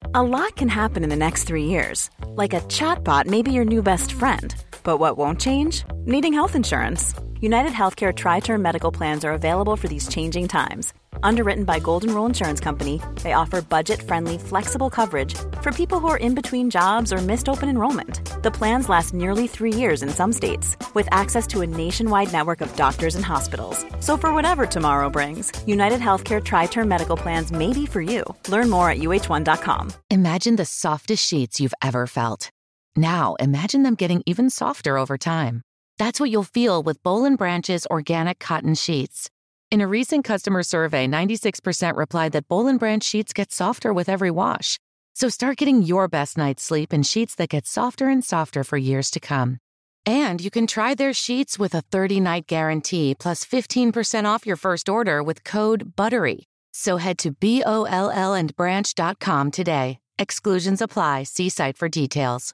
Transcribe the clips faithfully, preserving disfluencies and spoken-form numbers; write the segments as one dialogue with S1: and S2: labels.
S1: A lot can happen in the next three years. Like a chatbot may be your new best friend. But what won't change? Needing health insurance. United Healthcare Tri-Term Medical Plans are available for these changing times. Underwritten by Golden Rule Insurance Company, they offer budget-friendly, flexible coverage for people who are in between jobs or missed open enrollment. The plans last nearly three years in some states, with access to a nationwide network of doctors and hospitals. So for whatever tomorrow brings, United Healthcare Tri-Term Medical Plans may be for you. Learn more at U H one dot com.
S2: Imagine the softest sheets you've ever felt. Now imagine them getting even softer over time. That's what you'll feel with Boll and Branch's organic cotton sheets. In a recent customer survey, ninety-six percent replied that Boll and Branch sheets get softer with every wash. So start getting your best night's sleep in sheets that get softer and softer for years to come. And you can try their sheets with a thirty-night guarantee plus fifteen percent off your first order with code BUTTERY. So head to B O L L and branch dot com today. Exclusions apply. See site for details.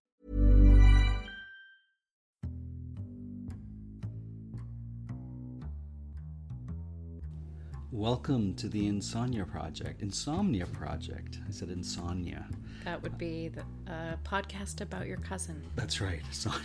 S3: Welcome to the Insomnia Project. Insomnia Project. I said insomnia.
S4: That would be the uh, podcast about your cousin.
S3: That's right, Sonia.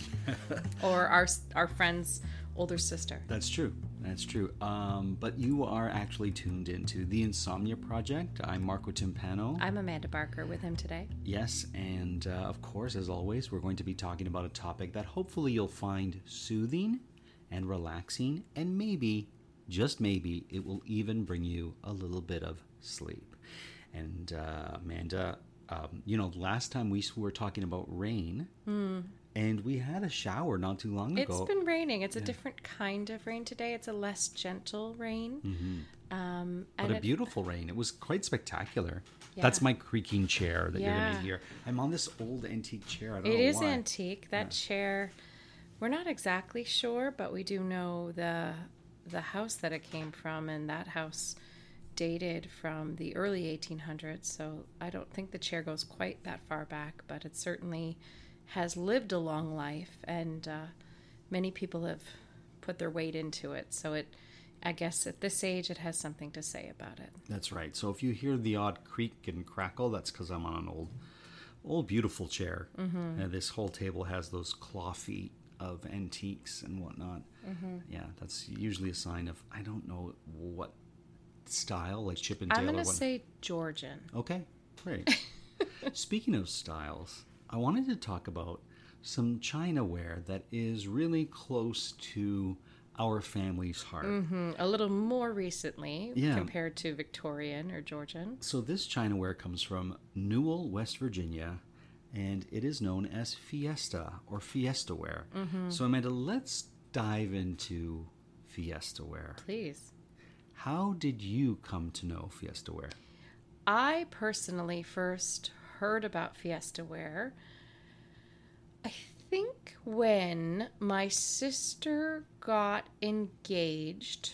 S4: Or our our friend's older sister.
S3: That's true. That's true. Um, but you are actually tuned into the Insomnia Project. I'm Marco Timpano.
S4: I'm Amanda Barker with him today.
S3: Yes, and uh, of course, as always, we're going to be talking about a topic that hopefully you'll find soothing and relaxing, and maybe, just maybe, it will even bring you a little bit of sleep. And uh, Amanda, um, you know, last time we were talking about rain, mm. and we had a shower not too long ago.
S4: It's been raining. It's yeah. a different kind of rain today. It's a less gentle rain.
S3: Mm-hmm.
S4: Um,
S3: but
S4: and
S3: a
S4: it,
S3: beautiful rain. It was quite spectacular. Yeah. That's my creaking chair that
S4: yeah.
S3: you're going to hear. I'm on this old antique chair. I don't
S4: it
S3: know
S4: is
S3: why.
S4: antique. That yeah. chair, we're not exactly sure, but we do know the... the house that it came from, and that house dated from the early eighteen hundreds, so I don't think the chair goes quite that far back, but it certainly has lived a long life, and uh, many people have put their weight into it, so it I guess at this age it has something to say about it.
S3: That's right. So if you hear the odd creak and crackle, that's because I'm on an old old beautiful chair. Mm-hmm. And this whole table has those claw feet of antiques and whatnot. Mm-hmm. Yeah, that's usually a sign of, I don't know what style, like Chippendale.
S4: I'm going to
S3: or what.
S4: say Georgian.
S3: Okay, great. Speaking of styles, I wanted to talk about some Chinaware that is really close to our family's heart.
S4: Mm-hmm. A little more recently
S3: yeah.
S4: compared to Victorian or Georgian.
S3: So this Chinaware comes from Newell, West Virginia, and it is known as Fiesta or Fiestaware. Mm-hmm. So Amanda, let's dive into Fiestaware.
S4: Please.
S3: How did you come to know Fiestaware?
S4: I personally first heard about Fiestaware, I think when my sister got engaged,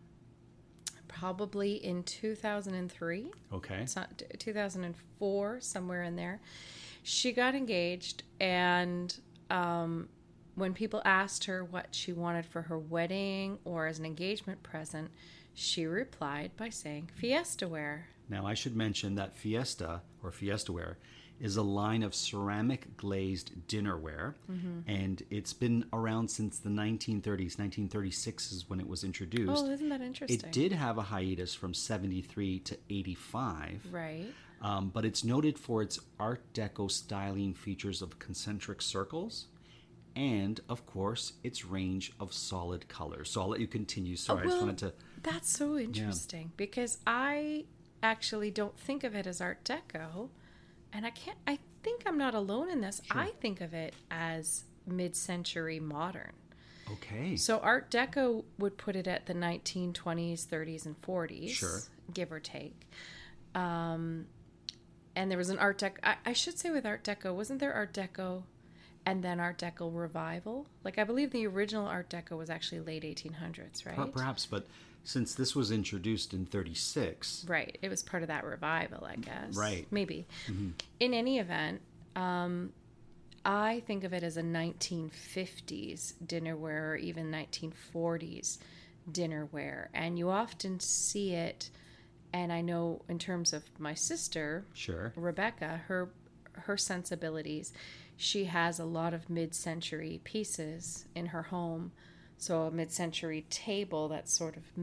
S4: probably in two thousand three.
S3: Okay.
S4: It's not two thousand four, somewhere in there. She got engaged, and um, when people asked her what she wanted for her wedding or as an engagement present, she replied by saying Fiestaware.
S3: Now, I should mention that Fiesta, or Fiestaware, is a line of ceramic glazed dinnerware, mm-hmm. and it's been around since the nineteen thirties. nineteen thirty-six is when it was introduced.
S4: Oh, isn't that interesting?
S3: It did have a hiatus from seventy-three to eighty-five.
S4: Right.
S3: Um, but it's noted for its Art Deco styling features of concentric circles and, of course, its range of solid colors. So I'll let you continue. Sorry,
S4: oh, well,
S3: I just wanted to...
S4: That's so interesting, yeah. because I actually don't think of it as Art Deco, and I can't... I think I'm not alone in this. Sure. I think of it as mid-century modern.
S3: Okay.
S4: So Art Deco would put it at the nineteen twenties, thirties, and forties,
S3: sure.
S4: give or take. Um... And there was an Art Deco, I, I should say with Art Deco, wasn't there Art Deco and then Art Deco Revival? Like, I believe the original Art Deco was actually late eighteen hundreds, right?
S3: Perhaps, but since this was introduced in thirty-six.
S4: Right, it was part of that revival, I guess.
S3: Right.
S4: Maybe.
S3: Mm-hmm.
S4: In any event, um, I think of it as a nineteen fifties dinnerware or even nineteen forties dinnerware. And you often see it and I know in terms of my sister,
S3: Sure.
S4: Rebecca, her her sensibilities, she has a lot of mid-century pieces in her home. So a mid-century table that's sort of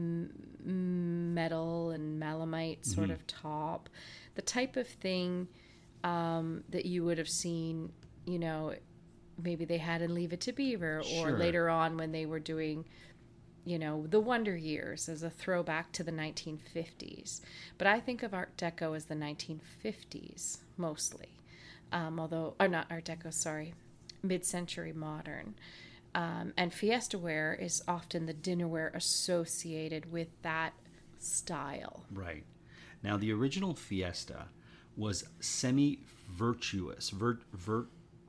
S4: m- metal and melamite sort
S3: Mm-hmm.
S4: of top, the type of thing um, that you would have seen, you know, maybe they had in Leave It to Beaver, or
S3: Sure.
S4: later on when they were doing, you know, the Wonder Years as a throwback to the nineteen fifties. But I think of Art Deco as the nineteen fifties mostly. Um, although, or not Art Deco, sorry, mid-century modern. Um, and Fiesta ware is often the dinnerware associated with that style.
S3: Right. Now, the original Fiesta was semi-virtuous, vert, vert,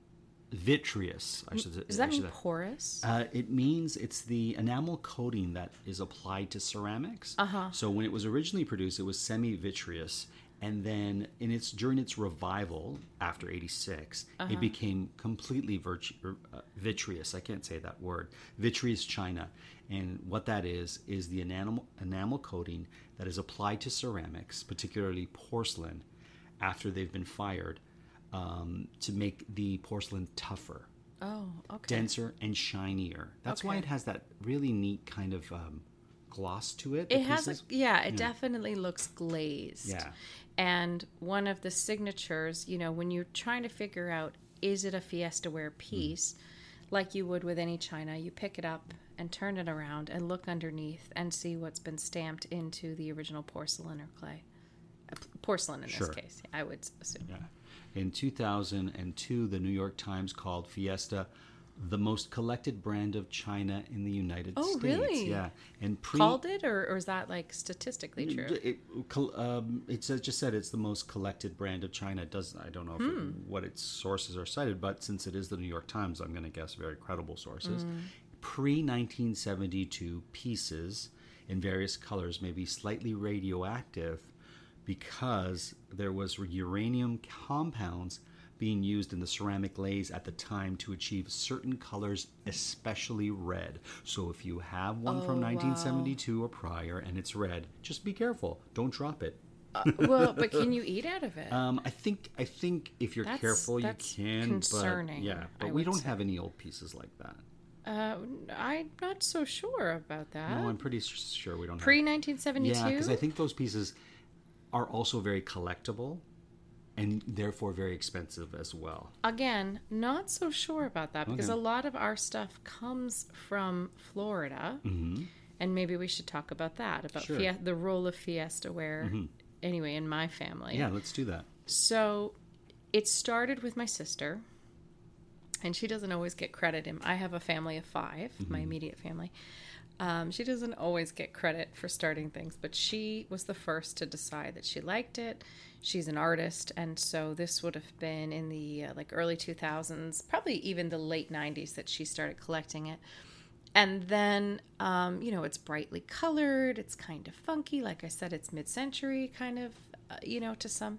S3: vitreous, I should say.
S4: Does that
S3: I should
S4: mean
S3: say.
S4: porous?
S3: Uh, it means it's the enamel coating that is applied to ceramics. Uh-huh. So when it was originally produced, it was semi-vitreous. And then in its during its revival after eighty-six,
S4: Uh-huh.
S3: it became completely virtu- uh, vitreous. I can't say that word. Vitreous china. And what that is, is the enamel, enamel coating that is applied to ceramics, particularly porcelain, after they've been fired, um, to make the porcelain tougher,
S4: Oh, okay.
S3: denser, and shinier. That's why
S4: Okay.
S3: it has that really neat kind of um, gloss to it.
S4: It
S3: the
S4: has, a,
S3: pieces.
S4: yeah, it definitely looks glazed.
S3: Yeah.
S4: And one of the signatures, you know, when you're trying to figure out, is it a Fiesta ware piece, like you would with any china, you pick it up and turn it around and look underneath and see what's been stamped into the original porcelain or clay. Uh, p- porcelain in
S3: Sure.
S4: this case, I would assume.
S3: Yeah. In two thousand two, the New York Times called Fiesta the most collected brand of china in the United
S4: Oh,
S3: States.
S4: really?
S3: Yeah. And pre-
S4: Called it, or, or is that like statistically true?
S3: It, col- um, it says, just said it's the most collected brand of china. It does I don't know if
S4: Hmm.
S3: it, what its sources are cited, but since it is the New York Times, I'm going to guess very credible sources.
S4: Mm.
S3: Pre nineteen seventy-two pieces in various colors may be slightly radioactive because there was uranium compounds being used in the ceramic glaze at the time to achieve certain colors, especially red. So if you have one
S4: Oh,
S3: from
S4: wow.
S3: nineteen seventy-two or prior and it's red, just be careful. Don't drop it.
S4: Uh, well, but can you eat out of it?
S3: Um, I think I think if you're
S4: That's-
S3: careful, you
S4: that's
S3: can.
S4: concerning,
S3: But yeah, but
S4: I
S3: we
S4: would
S3: don't
S4: say.
S3: have any old pieces like that.
S4: Uh, I'm not so sure about that.
S3: No, I'm pretty s- sure we don't
S4: Pre
S3: have.
S4: nineteen seventy-two?
S3: Yeah, because I think those pieces are also very collectible and therefore very expensive as well.
S4: Again, not so sure about that because
S3: Okay.
S4: a lot of our stuff comes from Florida.
S3: Mm-hmm.
S4: And maybe we should talk about that, about
S3: Sure.
S4: fie- the role of Fiesta ware, anyway, in my family.
S3: Yeah, let's do that.
S4: So it started with my sister, and she doesn't always get credit. In, I have a family of five, my immediate family. Um, she doesn't always get credit for starting things, but she was the first to decide that she liked it. She's an artist, and so this would have been in the uh, like early two thousands, probably even the late nineties that she started collecting it. And then, um, you know, it's brightly colored. It's kind of funky. Like I said, it's mid-century kind of, uh, you know, to some.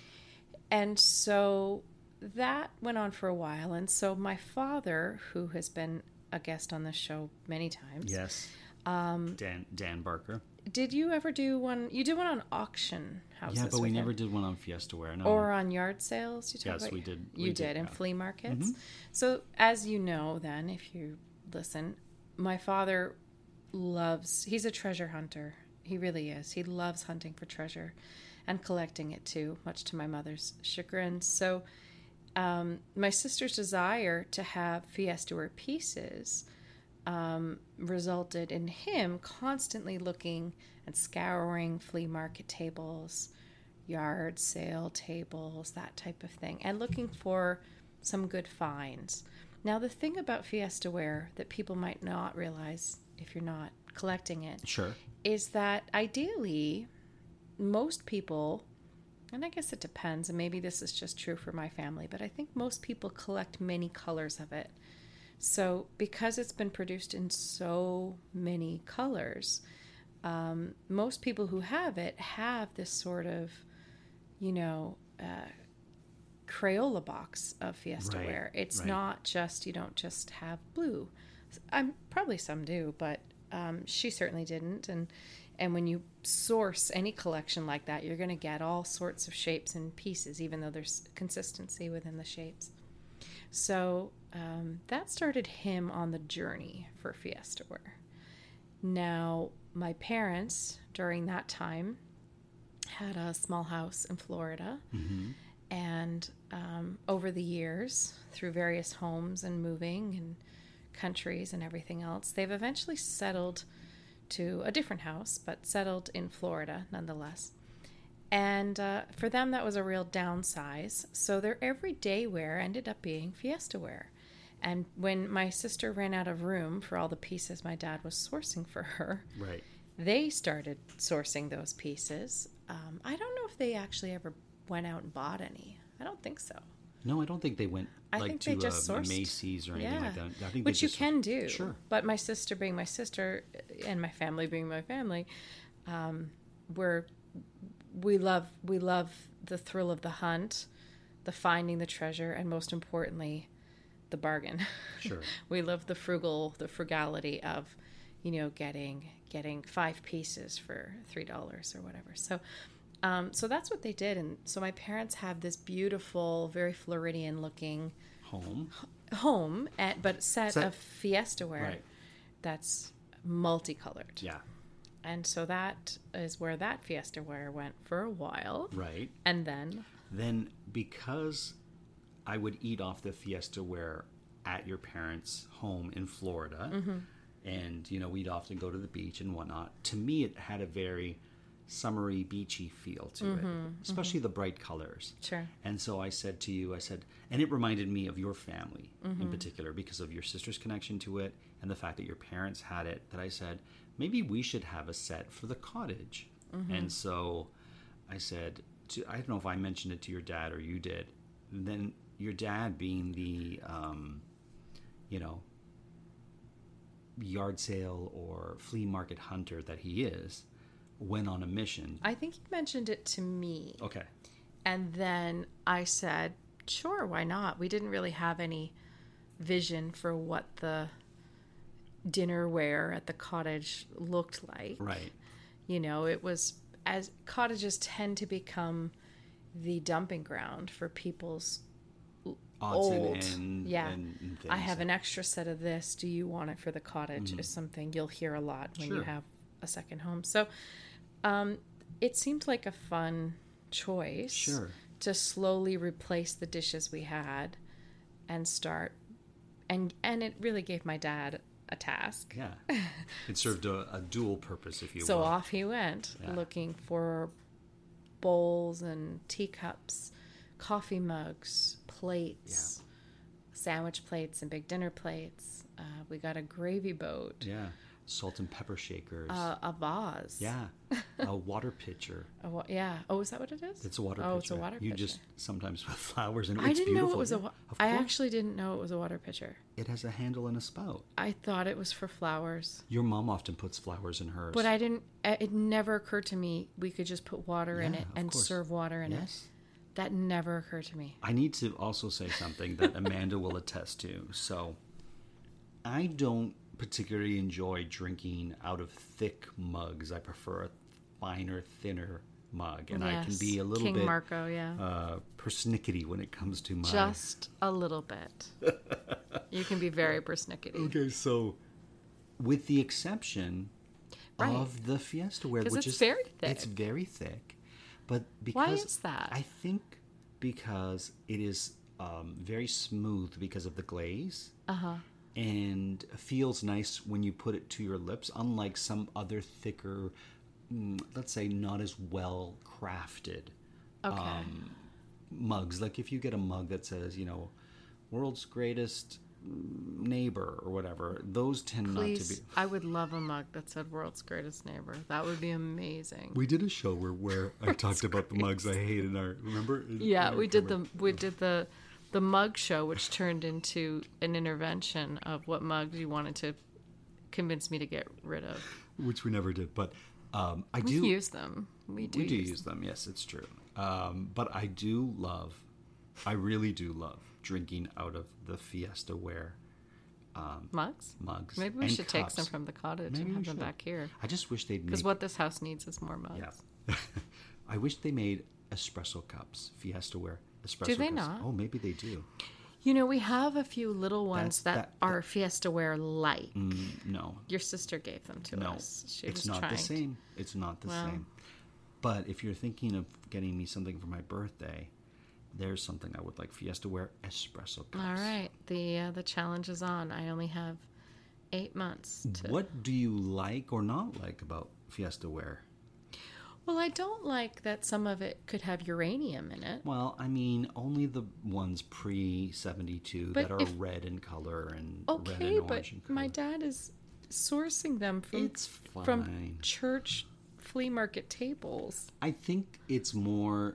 S4: And so that went on for a while. And so my father, who has been a guest on this show many times.
S3: Yes. Um, Dan Dan Barker.
S4: Did you ever do one? You did one on auction houses.
S3: Yeah, but we
S4: with
S3: never
S4: him.
S3: did one on Fiesta ware. No.
S4: Or on yard sales. You talk
S3: Yes,
S4: about?
S3: we did-
S4: You
S3: we
S4: did,
S3: did,
S4: in
S3: yeah. Mm-hmm.
S4: flea markets. So as you know, then if you listen, my father loves. He's a treasure hunter. He really is. He loves hunting for treasure, and collecting it too. Much to my mother's chagrin. So, um, my sister's desire to have Fiesta ware pieces um, resulted in him constantly looking and scouring flea market tables, yard sale tables, that type of thing, and looking for some good finds. Now, the thing about Fiesta ware that people might not realize if you're not collecting it
S3: Sure.
S4: is that ideally most people, and I guess it depends, and maybe this is just true for my family, but I think most people collect many colors of it. So because it's been produced in so many colors, um, most people who have it have this sort of, you know, uh, Crayola box of Fiesta
S3: Right,
S4: ware. It's
S3: right.
S4: not just, you don't just have blue. I'm probably some do, but um, she certainly didn't. And And when you source any collection like that, you're going to get all sorts of shapes and pieces, even though there's consistency within the shapes. So um, that started him on the journey for Fiesta ware. Now, my parents, during that time, had a small house in Florida. Mm-hmm. And um, over the years, through various homes and moving and countries and everything else, they've eventually settled to a different house, but settled in Florida nonetheless. And uh, for them, that was a real downsize. So their everyday wear ended up being Fiesta ware. And when my sister ran out of room for all the pieces my dad was sourcing for her,
S3: right,
S4: they started sourcing those pieces. Um, I don't know if they actually ever went out and bought any. I don't think so.
S3: No, I don't think they went
S4: I
S3: like
S4: think
S3: to
S4: they just
S3: a
S4: sourced.
S3: Macy's or anything
S4: Yeah.
S3: like that. I think
S4: Which
S3: they
S4: you
S3: just
S4: can do.
S3: Sure.
S4: But my sister being my sister and my family being my family, um, we're, we love we love the thrill of the hunt, the finding the treasure, and most importantly, the bargain.
S3: Sure.
S4: We love the frugal, the frugality of, you know, getting getting five pieces for three dollars or whatever. So. Um, so that's what they did. And so my parents have this beautiful, very Floridian looking
S3: Home.
S4: home, at, but set,
S3: Set-
S4: of Fiesta ware
S3: Right.
S4: that's multicolored.
S3: Yeah.
S4: And so that is where that Fiesta ware went for a while.
S3: Right.
S4: And then,
S3: Then because I would eat off the Fiesta ware at your parents' home in Florida,
S4: Mm-hmm.
S3: and, you know, we'd often go to the beach and whatnot, to me it had a very summery, beachy feel to
S4: Mm-hmm,
S3: it, especially the bright colors.
S4: sure.
S3: And so I said to you, I said, and it reminded me of your family
S4: Mm-hmm.
S3: in particular because of your sister's connection to it and the fact that your parents had it, that I said, maybe we should have a set for the cottage.
S4: Mm-hmm.
S3: And so I said, to, I don't know if I mentioned it to your dad or you did. And then your dad being the, um, you know, yard sale or flea market hunter that he is, went on a mission.
S4: I think you mentioned it to me.
S3: Okay.
S4: And then I said, sure, why not? We didn't really have any vision for what the dinnerware at the cottage looked like.
S3: Right.
S4: You know, it was, as cottages tend to become the dumping ground for people's
S3: Odds and
S4: old.
S3: end
S4: yeah.
S3: and, and things.
S4: I have an extra set of this. Do you want it for the cottage? Is something you'll hear a lot when you
S3: Sure.
S4: have a second home. So um, it seemed like a fun choice
S3: Sure.
S4: to slowly replace the dishes we had and start. And, and it really gave my dad a task.
S3: Yeah. It served a, a dual purpose, if you
S4: So
S3: will.
S4: off he went,
S3: Yeah.
S4: looking for bowls and teacups, coffee mugs, plates, sandwich plates and big dinner plates. Uh, we got a gravy boat,
S3: Yeah. Salt and pepper shakers.
S4: uh, a vase.
S3: yeah. A water pitcher.
S4: A wa- yeah. Oh, is that what it is?
S3: It's a water
S4: oh,
S3: pitcher.
S4: it's a water
S3: You
S4: pitcher.
S3: just sometimes put flowers in it.
S4: I
S3: It's
S4: didn't know
S3: beautiful.
S4: it was a.
S3: Yeah,
S4: Wa-
S3: of
S4: I
S3: course.
S4: actually didn't know it was a water pitcher.
S3: It has a handle and a spout.
S4: I thought it was for flowers,
S3: Your mom often puts flowers in hers.
S4: but I didn't. It never occurred to me we could just put water in
S3: Yeah,
S4: it
S3: of
S4: and
S3: course.
S4: serve water in it.
S3: Yes.
S4: That never occurred to me.
S3: I need to also say something that Amanda will attest to. So, I don't particularly enjoy drinking out of thick mugs. I prefer a finer, thinner mug, and I can
S4: Yes.
S3: be a little
S4: King
S3: bit
S4: Marco, yeah.
S3: uh, persnickety when it comes to my.
S4: Just a little bit. You can be very persnickety.
S3: Okay, so with the exception
S4: Right.
S3: of the Fiesta ware,
S4: 'Cause
S3: which
S4: it's
S3: is
S4: very
S3: it's
S4: thick.
S3: very thick, but because
S4: Why is that?
S3: I think because it is um, very smooth because of the glaze.
S4: Uh huh.
S3: And feels nice when you put it to your lips, unlike some other thicker, mm, let's say not as well crafted
S4: Okay.
S3: um, mugs. Like if you get a mug that says, you know, world's greatest mm, neighbor or whatever, those tend
S4: Please,
S3: not to be.
S4: I would love a mug that said "World's Greatest Neighbor." That would be amazing.
S3: We did a show where, where I talked about the mugs I hate in our, remember?
S4: Yeah, we did the we did the the mug show, which turned into an intervention of what mugs you wanted to convince me to get rid of.
S3: Which we never did, but um, I
S4: We
S3: do.
S4: use them. We do.
S3: We do
S4: use
S3: use them. Yes, it's true. Um, but I do love, I really do love drinking out of the Fiesta ware. um,
S4: Mugs?
S3: mugs.
S4: Maybe we
S3: and
S4: should take
S3: cups.
S4: some from the cottage
S3: Maybe
S4: and
S3: we
S4: have them
S3: should.
S4: back here.
S3: I just wish they'd
S4: Because
S3: make...
S4: what this house needs is more mugs.
S3: Yeah. I wish they made espresso cups, Fiesta-ware espresso
S4: Do they
S3: cups.
S4: not?
S3: Oh, maybe they do.
S4: You know, we have a few little ones
S3: That's-
S4: that,
S3: that-
S4: are Fiesta-ware like.
S3: Mm, no.
S4: Your sister gave them to
S3: No.
S4: us. She
S3: it's
S4: was
S3: not
S4: trying
S3: the same. It's not the
S4: Well.
S3: same. But if you're thinking of getting me something for my birthday, there's something I would like. Fiesta-ware espresso cups.
S4: All right. The, uh, the challenge is on. I only have eight months to...
S3: What do you like or not like about Fiesta-ware?
S4: Well, I don't like that some of it could have uranium in it.
S3: Well, I mean, only the ones pre seventy-two
S4: But
S3: that are
S4: if-
S3: red in color and red
S4: Okay,
S3: and
S4: but
S3: orange in color.
S4: my dad is sourcing them from
S3: It's
S4: from
S3: fine.
S4: church flea market tables.
S3: I think it's more,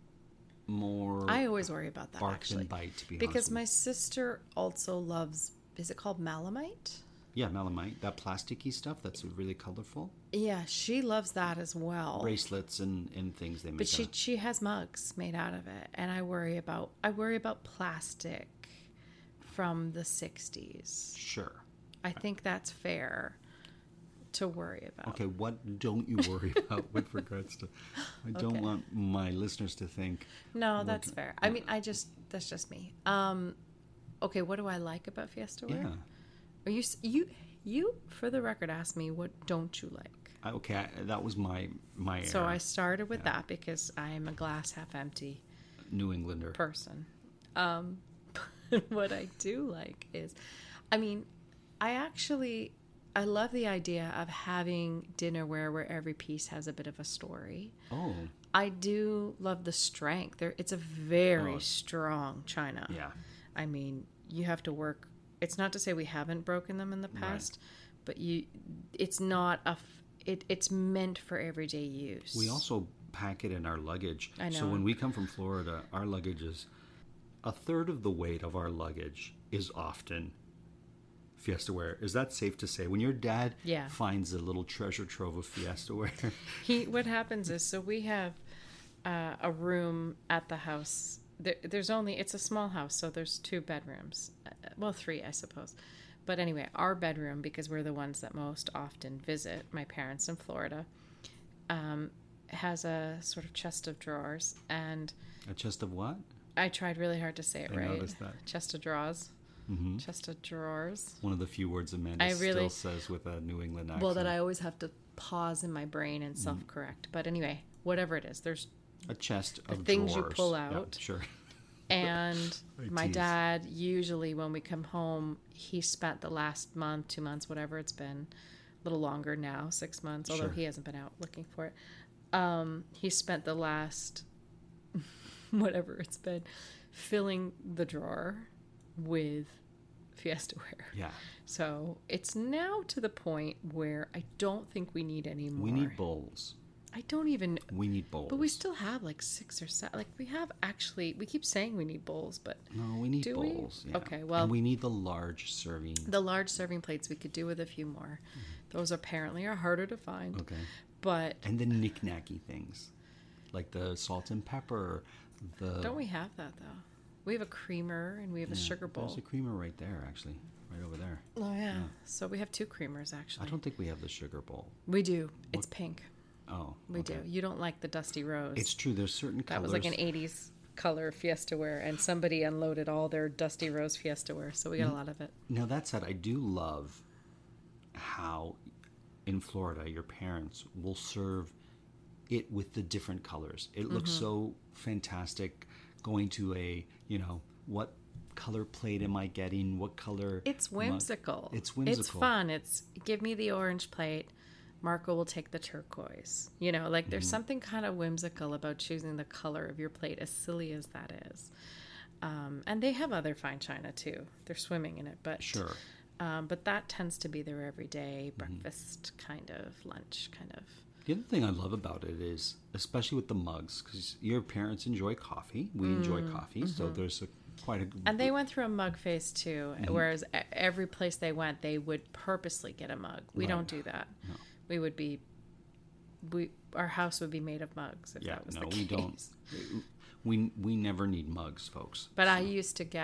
S3: more
S4: I always worry about that
S3: bark
S4: actually,
S3: than bite, to be
S4: because
S3: honest with
S4: my
S3: you.
S4: sister also loves. Is it called Malamite?
S3: Yeah, melamite, that plasticky stuff that's really colorful.
S4: Yeah, she loves that as well.
S3: Bracelets and, and things they make.
S4: But she
S3: out of-
S4: she has mugs made out of it, and I worry about I worry about plastic from the sixties.
S3: Sure.
S4: I think that's fair to worry about.
S3: Okay, what don't you worry about with regards to... I don't
S4: Okay.
S3: want my listeners to think...
S4: No,
S3: we're
S4: that's
S3: g-
S4: fair. I mean, I just that's just me. Um, okay, what do I like about Fiesta-ware?
S3: Yeah.
S4: Are you s- you you for the record asked me what don't you like?
S3: I- Okay, I, that was my my
S4: So
S3: error.
S4: I started with that because I'm a glass half empty
S3: New Englander.
S4: person. Um, what I do like is, I mean, I actually I love the idea of having dinnerware where every piece has a bit of a story.
S3: Oh,
S4: I do love the strength. There, it's a very
S3: Oh.
S4: strong china.
S3: yeah.
S4: I mean, you have to work. It's not to say we haven't broken them in the past, but you, it's not a. f- It, it's meant for everyday use.
S3: We also pack it in our luggage.
S4: I
S3: So
S4: know.
S3: when we come from Florida, our luggage is a third of the weight of our luggage is often Fiesta-ware. Is that safe to say? When your dad
S4: Yeah.
S3: finds a little treasure trove of Fiesta-ware,
S4: He. What happens is, so we have uh, a room at the house. There, there's only. It's a small house, so there's two bedrooms. Uh, well, three, I suppose. But anyway, our bedroom, because we're the ones that most often visit, my parents in Florida, um, has a sort of chest of drawers. And
S3: a chest of what?
S4: I tried really hard to say it
S3: I
S4: right.
S3: noticed that.
S4: Chest of drawers.
S3: Mm-hmm.
S4: Chest of drawers.
S3: One of the few words Amanda
S4: I really-
S3: still says with a New England accent.
S4: Well, that I always have to pause in my brain and self-correct. But anyway, whatever it is, there's
S3: A chest
S4: the
S3: of
S4: things you
S3: drawers.
S4: pull
S3: Yeah,
S4: out.
S3: sure.
S4: And
S3: I
S4: my
S3: tease.
S4: dad, usually when we come home, he spent the last month, two months, whatever it's been, a little longer now, six months, although
S3: Sure.
S4: he hasn't been out looking for it. Um, he spent the last, whatever it's been, filling the drawer with Fiesta-ware.
S3: Yeah.
S4: So it's now to the point where I don't think we need any more.
S3: We need bowls.
S4: I don't even...
S3: We need bowls.
S4: But we still have like six or seven. Like we have actually, we keep saying we need bowls, but
S3: No, we need
S4: Do we?
S3: bowls. Yeah.
S4: Okay, well-
S3: And we need the large serving.
S4: the large serving plates we could do with a few more. Those apparently are harder to find.
S3: Okay.
S4: But
S3: And the knick-knacky things. Like the salt and pepper. The
S4: don't we have that though? We have a creamer and we have a sugar bowl.
S3: There's a creamer right there, actually. Right over there.
S4: Oh yeah. So we have two creamers actually.
S3: I don't think we have the sugar bowl.
S4: We do. It's pink.
S3: Oh,
S4: We
S3: okay.
S4: do. You don't like the dusty rose.
S3: It's true. There's certain
S4: That
S3: colors.
S4: was like an eighties color Fiesta-ware, and somebody unloaded all their dusty rose Fiesta-ware, so we got a lot of it.
S3: Now, that said, I do love how in Florida your parents will serve it with the different colors. It looks
S4: Mm-hmm.
S3: so fantastic going to a, you know, what color plate am I getting? What color?
S4: It's
S3: mug-
S4: whimsical.
S3: It's whimsical.
S4: It's fun. It's give me the orange plate. Marco will take the turquoise. You know, like there's
S3: Mm-hmm.
S4: something kind of whimsical about choosing the color of your plate, as silly as that is. Um, and they have other fine china too. They're swimming in it, but
S3: Sure.
S4: Um, but that tends to be their everyday
S3: Mm-hmm.
S4: breakfast kind of, lunch kind of.
S3: The other thing I love about it is, especially with the mugs, because your parents enjoy coffee. We enjoy coffee, so there's a quite a.
S4: Mm-hmm. And they went through a mug phase too,
S3: Mm-hmm.
S4: whereas e- every place they went, they would purposely get a mug. We
S3: Right.
S4: don't do that.
S3: No.
S4: We would be, we our house would be made of mugs if
S3: Yeah,
S4: that was
S3: no,
S4: the
S3: we
S4: case.
S3: don't. We we never need mugs, folks.
S4: But I used to get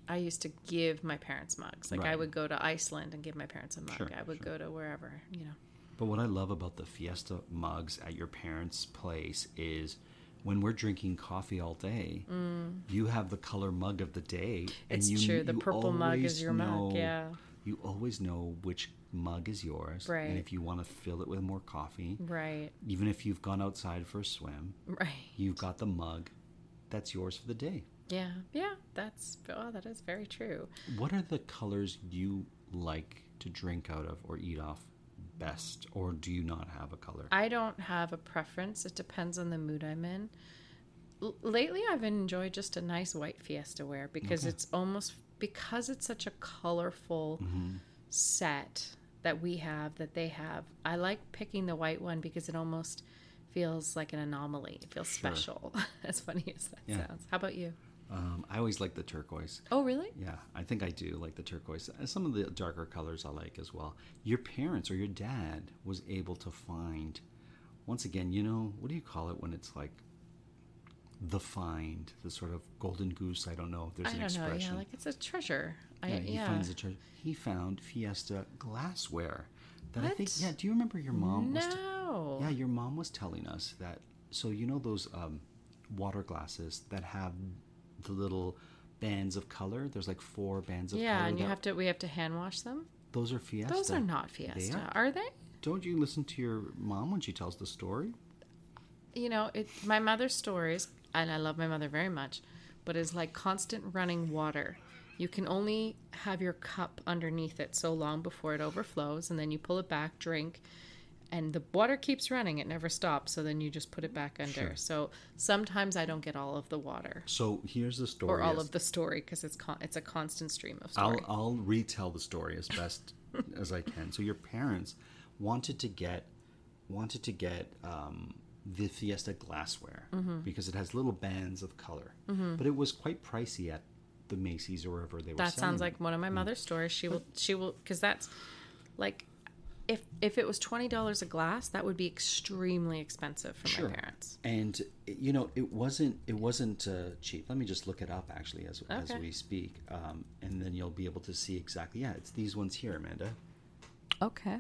S4: I used to give my parents mugs. Like
S3: Right.
S4: I would go to Iceland and give my parents a mug.
S3: Sure,
S4: I would
S3: sure.
S4: go to wherever, you know.
S3: But what I love about the Fiesta mugs at your parents' place is when we're drinking coffee all day, you have the color mug of the day.
S4: It's
S3: you,
S4: true. The
S3: you
S4: purple mug is
S3: always
S4: your mug,
S3: know-
S4: yeah.
S3: You always know which mug is yours.
S4: Right.
S3: And if you want to fill it with more coffee,
S4: Right.
S3: even if you've gone outside for a swim,
S4: Right.
S3: you've got the mug that's yours for the day.
S4: Yeah. Yeah. That's, oh, that is very true.
S3: What are the colors you like to drink out of or eat off best? Or do you not have a color?
S4: I don't have a preference. It depends on the mood I'm in. L- lately, I've enjoyed just a nice white Fiesta wear because
S3: Okay.
S4: it's almost, because it's such a colorful
S3: Mm-hmm.
S4: set that we have, that they have. I like picking the white one because it almost feels like an anomaly. It feels
S3: Sure.
S4: special, as funny as that
S3: Yeah.
S4: sounds. How about you?
S3: Um, I always like the turquoise.
S4: Oh, really?
S3: Yeah, I think I do like the turquoise. Uh, Some of the darker colors I like as well. Your parents or your dad was able to find, once again, you know, what do you call it when it's like the find, the sort of golden goose? I don't know if there's
S4: I
S3: an
S4: don't know.
S3: expression.
S4: Yeah, like it's a treasure. I,
S3: yeah,
S4: yeah.
S3: he finds a treasure. He found Fiesta glassware. That I think.
S4: What?
S3: Yeah. Do you remember your mom? Was t-
S4: No.
S3: yeah, your mom was telling us that. So you know those um, water glasses that have the little bands of color. There's like four bands of color.
S4: Yeah, and you
S3: that-
S4: have to. We have to hand wash them.
S3: Those are Fiesta.
S4: Those are not
S3: They
S4: Fiesta,
S3: are.
S4: are they?
S3: Don't you listen to your mom when she tells the story?
S4: You know, it, my mother's stories, and I love my mother very much, but it's like constant running water. You can only have your cup underneath it so long before it overflows, and then you pull it back, drink, and the water keeps running. It never stops, so then you just put it back under.
S3: Sure.
S4: So sometimes I don't get all of the water
S3: So here's the story.
S4: or all
S3: as-
S4: of the story because it's con- it's a constant stream of
S3: I'll
S4: story.
S3: I'll retell the story as best as I can. So your parents wanted to get wanted to get um, the Fiesta glassware
S4: Mm-hmm.
S3: because it has little bands of color, but it was quite pricey at the Macy's or wherever they were.
S4: That
S3: selling
S4: sounds like
S3: them.
S4: one of my mother's stories. She will, she will, because that's like, if if it was twenty dollars a glass, that would be extremely expensive for
S3: Sure.
S4: my parents.
S3: And you know, it wasn't it wasn't uh, cheap. Let me just look it up actually as as
S4: Okay.
S3: we speak, um, and then you'll be able to see exactly. Yeah, it's these ones here, Amanda.
S4: Okay.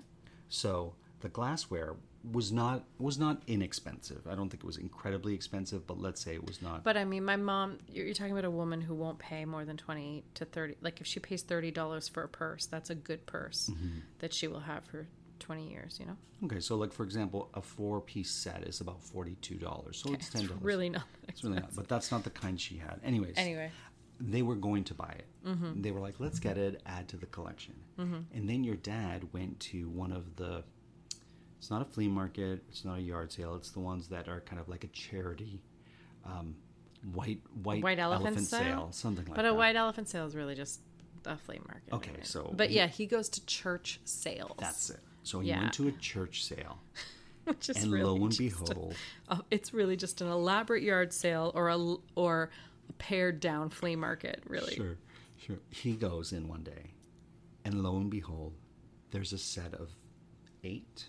S3: So the glassware was not was not inexpensive. I don't think it was incredibly expensive, but let's say it was not.
S4: But I mean, my mom, you're, you're talking about a woman who won't pay more than twenty to thirty. Like if she pays thirty dollars for a purse, that's a good purse
S3: Mm-hmm.
S4: that she will have for twenty years, you know?
S3: Okay, so like for example, a four-piece set is about forty-two dollars. So it's ten
S4: It's
S3: dollars.
S4: really not that
S3: It's really not, but that's not the kind she had. Anyways.
S4: Anyway.
S3: They were going to buy it. Mm-hmm. They were like, let's get it, add to the collection. Mm-hmm. And then your dad went to one of the, it's not a flea market, it's not a yard sale, it's the ones that are kind of like a charity, um, white white,
S4: White elephant,
S3: elephant
S4: sale?
S3: sale, something like
S4: But
S3: that.
S4: a white elephant sale is really just a flea market.
S3: Okay,
S4: right?
S3: so
S4: But
S3: he-
S4: yeah, he goes to church sales.
S3: That's it. So he
S4: Yeah.
S3: went to a church sale,
S4: Which is
S3: and
S4: really
S3: lo and
S4: just a-
S3: behold,
S4: uh, it's really just an elaborate yard sale or a or a pared down flea market, really.
S3: sure, sure. He goes in one day, and lo and behold, there's a set of eight,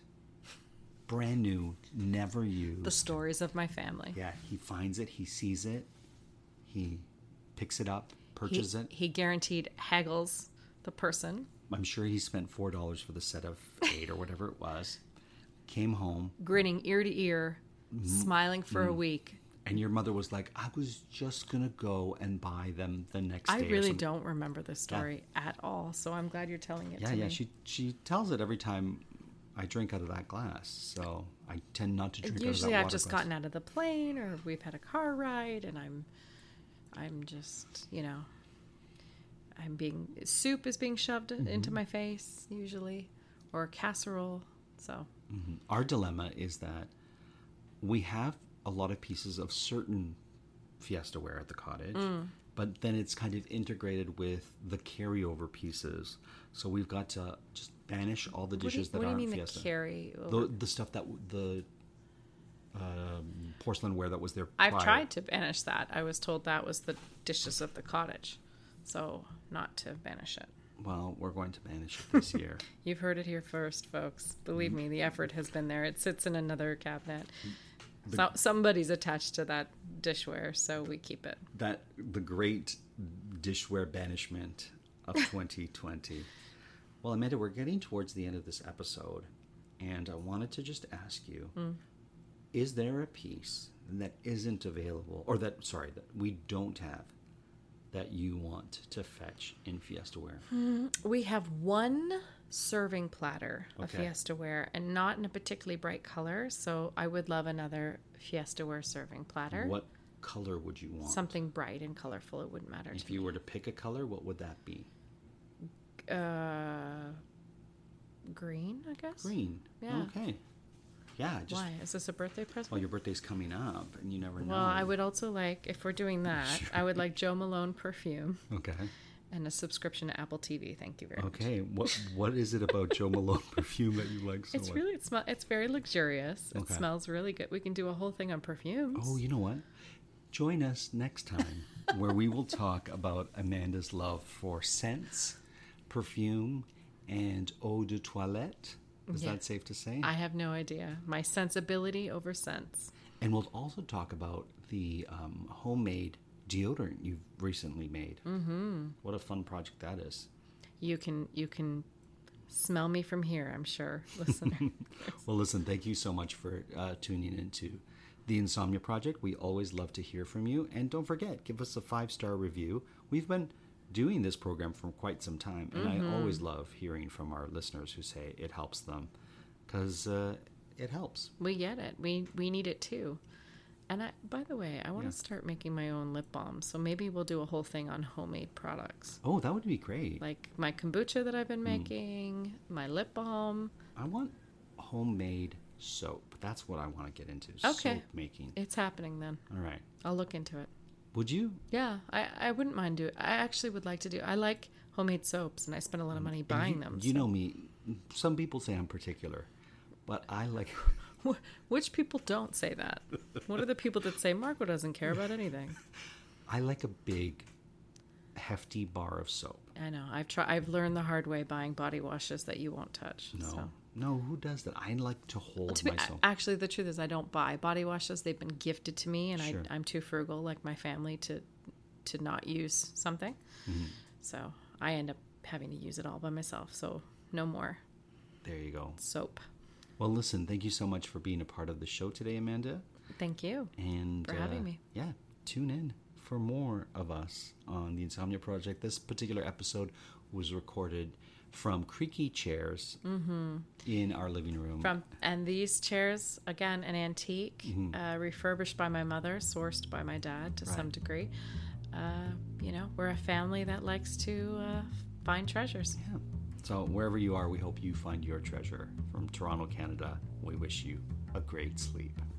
S3: brand new, never used.
S4: The stories of my family.
S3: Yeah, he finds it, he sees it, he picks it up,
S4: He,
S3: purchases it.
S4: he guaranteed haggles the person,
S3: I'm sure he spent four dollars for the set of eight or whatever it was. Came home,
S4: grinning ear to ear,
S3: Mm-hmm.
S4: smiling for a week.
S3: and your mother was like, I was just going to go and buy them the next
S4: I
S3: day. or
S4: really
S3: something."
S4: don't remember this story at all, so I'm glad you're telling it
S3: Yeah,
S4: to
S3: yeah,
S4: me.
S3: she, she tells it every time I drink out of that glass. So I tend not to drink out of
S4: Usually
S3: that
S4: I've
S3: water
S4: just
S3: glass.
S4: gotten out of the plane or we've had a car ride and I'm I'm just, you know, I'm being soup is being shoved
S3: Mm-hmm.
S4: into my face usually or casserole. So,
S3: Mhm. Our dilemma is that we have a lot of pieces of certain Fiesta ware at the cottage,
S4: Mm.
S3: but then it's kind of integrated with the carryover pieces. So we've got to just banish all the
S4: what do you,
S3: dishes that
S4: what do you
S3: aren't
S4: mean
S3: Fiesta.
S4: the carry
S3: the,
S4: over?
S3: the stuff that w- the um, porcelain ware that was there.
S4: I've
S3: prior.
S4: tried to banish that. I was told that was the dishes of the cottage. So, not to banish it.
S3: Well, we're going to banish it this year.
S4: You've heard it here first, folks. Believe me, the effort has been there. It sits in another cabinet.
S3: The-
S4: So, somebody's attached to that dishware, so we keep it.
S3: That the great dishware banishment of twenty twenty. Well, Amanda, we're getting towards the end of this episode, and I wanted to just ask you, mm. is there a piece that isn't available, or that, sorry, that we don't have, that you want to fetch in Fiestaware?
S4: Mm, we have one serving platter of
S3: Okay.
S4: Fiestaware, and not in a particularly bright color, so I would love another Fiestaware serving platter.
S3: What color would you want?
S4: Something bright and colorful. It wouldn't matter
S3: If
S4: to
S3: you
S4: me.
S3: were to pick a color, what would that be?
S4: Uh, green, I guess.
S3: Green.
S4: Yeah.
S3: Okay. Yeah. Just,
S4: Why? Is this a birthday present?
S3: Well, your birthday's coming up, and you never know.
S4: Well, I would also like, if we're doing that,
S3: Sure.
S4: I would like Joe Malone perfume
S3: Okay.
S4: and a subscription to Apple T V. Thank you very much.
S3: Okay. What What is it about Joe Malone perfume that you like so
S4: It's
S3: much?
S4: really, it smell, it's very luxurious. It
S3: Okay.
S4: smells really good. We can do a whole thing on perfumes.
S3: Oh, you know what? Join us next time where we will talk about Amanda's love for scents, perfume, and eau de toilette. Is
S4: Yeah.
S3: that safe to say?
S4: I have no idea. My sensibility over scents.
S3: And we'll also talk about the um, homemade deodorant you've recently made. Mm-hmm. What a fun project that is.
S4: You can you can smell me from here, I'm sure, listener.
S3: Well, listen, thank you so much for uh, tuning into The Insomnia Project. We always love to hear from you. And don't forget, give us a five-star review. We've been doing this program for quite some time, and mm-hmm. I always love hearing from our listeners who say it helps them, because uh, it helps.
S4: We get it. We we need it too. And I, by the way, I want to
S3: Yeah.
S4: start making my own lip balm. So maybe we'll do a whole thing on homemade products.
S3: Oh, that would be great.
S4: Like my kombucha that I've been making, mm. my lip balm.
S3: I want homemade soap. That's what I want to get into.
S4: Okay.
S3: Soap making.
S4: It's happening then.
S3: All right.
S4: I'll look into it.
S3: Would you?
S4: Yeah, I, I wouldn't mind doing. I actually would like to do. I like homemade soaps, and I spend a lot of money buying
S3: you,
S4: them.
S3: You
S4: so.
S3: know me. Some people say I'm particular, but I like.
S4: Which people don't say that? What are the people that say Marco doesn't care about anything?
S3: I like a big, hefty bar of soap.
S4: I know. I've tried. I've learned the hard way buying body washes that you won't touch.
S3: No,
S4: so.
S3: no. Who does that? I like to hold
S4: To be,
S3: myself.
S4: actually, the truth is, I don't buy body washes. They've been gifted to me, and
S3: Sure.
S4: I, I'm too frugal, like my family, to to not use something.
S3: Mm-hmm.
S4: So I end up having to use it all by myself. So no more
S3: There you go.
S4: soap.
S3: Well, listen. Thank you so much for being a part of the show today, Amanda.
S4: Thank you
S3: And
S4: for having
S3: uh,
S4: me.
S3: Yeah, tune in for more of us on the Insomnia Project. This particular episode was recorded from creaky chairs mm-hmm. in our living room.
S4: From and these chairs, again, an antique, mm-hmm. uh, refurbished by my mother, sourced by my dad to
S3: right.
S4: some degree. Uh, you know, we're a family that likes to uh, find treasures.
S3: Yeah. So wherever you are, we hope you find your treasure. From Toronto, Canada, we wish you a great sleep.